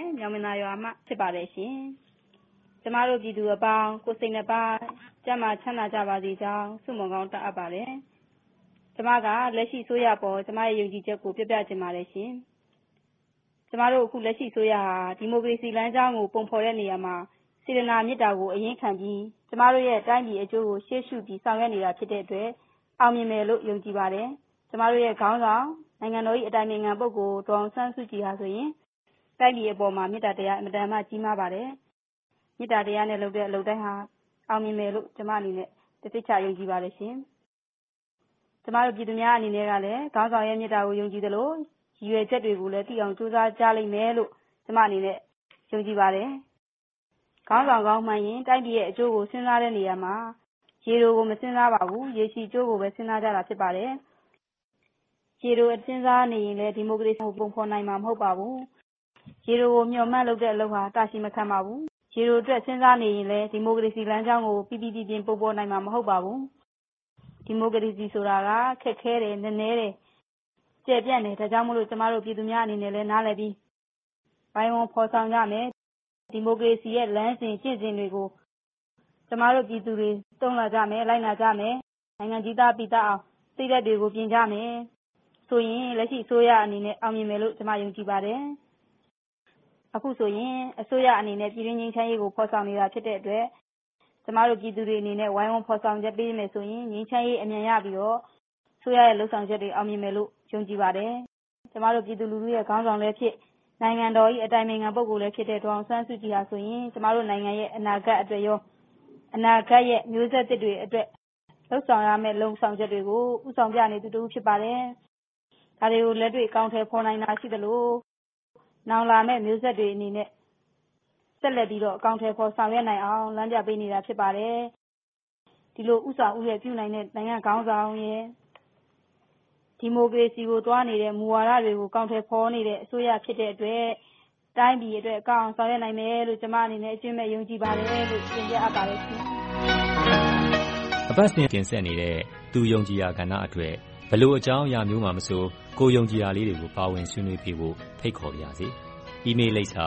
မြောင်မင်သာရွာမှဖြစ်ပါတယ်ရှင်ကျမတို့ပြည်သူအပေါင်းကိုစိတ်နှပါကျမ်းမာချမ်းသာကြပါစေကြောင်းဆုမွန်ကောင်းတောင်းအပ်ပါတယ်ကျမကလက်ရှိဆိုရပေါ်ကျမရဲ့ယုံကြည်ချက်ကိုပြပြချင်ပါတယ်ရှင်ကျမတို့အခုလက်ရှိဆိုရဟာဒီမိုကရေစီလမ်းကြောင်းကိုပုံဖော်တဲ့နေရာမှာစေတနာမေတ္တာကိုအရင်ခံပြီးကျမတို့ရဲ့တိုင်းပြည်အကျိုးကိုရှေ့ရှုပြီးဆောင်ရွက်နေတာဖြစ်တဲ့အတွက်အောင်မြင်မယ်လို့ယုံကြည်ပါတယ်ကျမတို့ရဲ့ခေါင်းဆောင်နိုင်ငံတော်၏အတိုင်ပင်ခံပုဂ္ဂိုလ်ဒေါအောင်ဆန်းစုကြည်ဟာဆိုရင်တိုင်းပြည်အပေါ်မှာမေတ္တာတရားအမတန်မှကြီးမားပါတယ်မေတ္တာတရားနဲ့လုပ်တဲ့အလုပ်တိုင်းဟာအောင်မြင်မယ်လို့ကျမအနေနဲ့တသိချယုံကြည်ပါတယ်ရှင်ကျမတို့ပြည်သူများအနေနဲ့ကလည်းခေါင်းဆောင်ရဲ့မေတ္တာကိုယုံကြည်သလိုရည်ရွယ်ချက်တွေကိုလည်းသိအောင်ကြိုးစားကြလိမ့်မယ်လို့ကျမအနေနဲ့ယုံကြည်ပါတယ်ခေါင်းဆောင်ကောင်းမှန်ရင်တိုင်းပြည်ရဲ့အကျိုးကိုစဉ်းစားတဲ့နေရာမှာရေတိုကိုမစဉ်းစားပါဘူးရေရှည်ကျိုးကိုပဲစဉ်းစားကြတာဖြစ်ပါတယ်ရေတိုအစဉ်းစားနေရင်လည်းဒီမိုကရေစီကိုပုံဖော်နိုင်မှာမဟုတ်ပါဘူးရေတိုကိုမျှော်မှန်းလုပ်တဲ့အလုပ်ဟာတာရှိမခံပါဘူးရေတိုအတွက်စဉ်းစားနေရင်လည်းဒီမိုကရေစီလမ်းကြောင်းကိုပြပြပြပုံဖော်နိုင်မှာမဟုတ်ပါဘူးဒီမိုကရေစီဆိုတာကခက်ခဲတယ်နည်းနည်းတယ်ကျယ်ပြန့်တယ်ဒါကြောင့်မို့လို့ကျမတို့ပြည်သူများအနေနဲ့လည်းနားလည်ပြီးဘိုင်းဝန်းဖော်ဆောင်ကြမယ်ဒီမိုကရေစီရဲ့လမ်းစဉ်ကျင့်စဉ်တွေကိုကျမတို့ပြည်သူတွေတုံ့လာကြမယ်လိုက်နာကြမယ်နိုင်ငံကြီးသားပြည်သားအောင်စိတ်ဓာတ်တွေကိုပြင်ကြမယ်ဆိုရင်လက်ရှိအစိုးရအနေနဲ့အောင်မြင်မယ်လို့ကျမယုံကြည်ပါတယ်အခုဆိုရင်အစိုးရအနေနဲ့ပြည်တွင်းငြိမ်းချမ်းရေးကိုဖော်ဆောင်နေတာဖြစ်တဲ့အတွက်ကျမတို့ပြည်သူတွေအနေနဲ့ဝိုင်းဝန်းဖော်ဆောင်ချက်ပေးမယ်ဆိုရင်ငြိမ်းချမ်းရေးအမြန်ရပြီးတော့အစိုးရရဲ့လှုပ်ဆောင်ချက်တွေအောင်မြင်မယ်လို့ယုံကြည်ပါတယ်ကျမတို့ပြည်သူလူထုရဲ့ခေါင်းဆောင်လည်းဖြစ်နိုင်ငံတော်၏အတိုင်ပင်ခံပုဂ္ဂိုလ်လည်းဖြစ်တဲ့ဒေါအောင်ဆန်းစုကြည်ဟာဆိုရင်ကျမတို့နိုင်ငံရဲ့အနာဂတ်အတွက်ရောအနာဂတ်ရဲ့မျိုးဆက်သစ်တွေအတွက်လှုပ်ဆောင်ရမယ့်လုံဆောင်ချက်တွေကိုဥဆောင်ပြနေသူတို့ဖြစ်ပါတယ်ဒါတွေကိုလက်တွေ့အကောင့်ထဲပေါ်နိုင်တာရှိသလိုနောင်လာမယ့်မျိုးဆက်တွေအနေနဲ့ဆက်လက်ပြီးတော့အကောင့်ထဲပေါ်ဆောင်ရွက်နိုင်အောင်လမ်းပြပေးနေတာဖြစ်ပါတယ်ဒီလိုဥဆောင်ဥရပြုနိုင်တဲ့နိုင်ငံခေါင်းဆောင်ရဲ့ဒီမိုကရေစီကိုတွားနေတဲ့မူဝါဒတွေကိုအကောင့်ထဲပေါ်နေတဲ့အစိုးရဖြစ်တဲ့အတွက်တိုင်းပြည်အတွက်အကောင့်ဆောင်ရွက်နိုင်မယ်လို့ကျမအနေနဲ့အကျွမ်းမဲ့ယုံကြည်ပါတယ်လို့သင်ပြအပ်ပါတယ်ရှင်အပတ်စဉ်တင်ဆက်နေတဲ့သူယုံကြည်ရာကဏ္ဍအတွက်ဘလို့အကြောင်းအရာမျိုးမှမဆိုကိုယုံကြည်ရာလေးတွေကိုပါဝင်ဆွေးနွေးပြဖို့ဖိတ်ခေါ်ပါရစေ။ email လိပ်စာ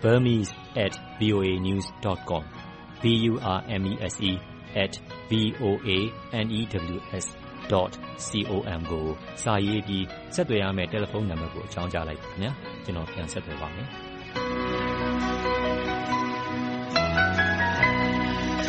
burmese@voanews.com burmese@voanews.com ကိုစာရေးပြီးဆက်သွယ်ရမယ့်တယ်လီဖုန်းနံပါတ်ကိုအကြောင်းကြားလိုက်ပါခင်ဗျာကျွန်တော်ပြန်ဆက်သွယ်ပါမယ်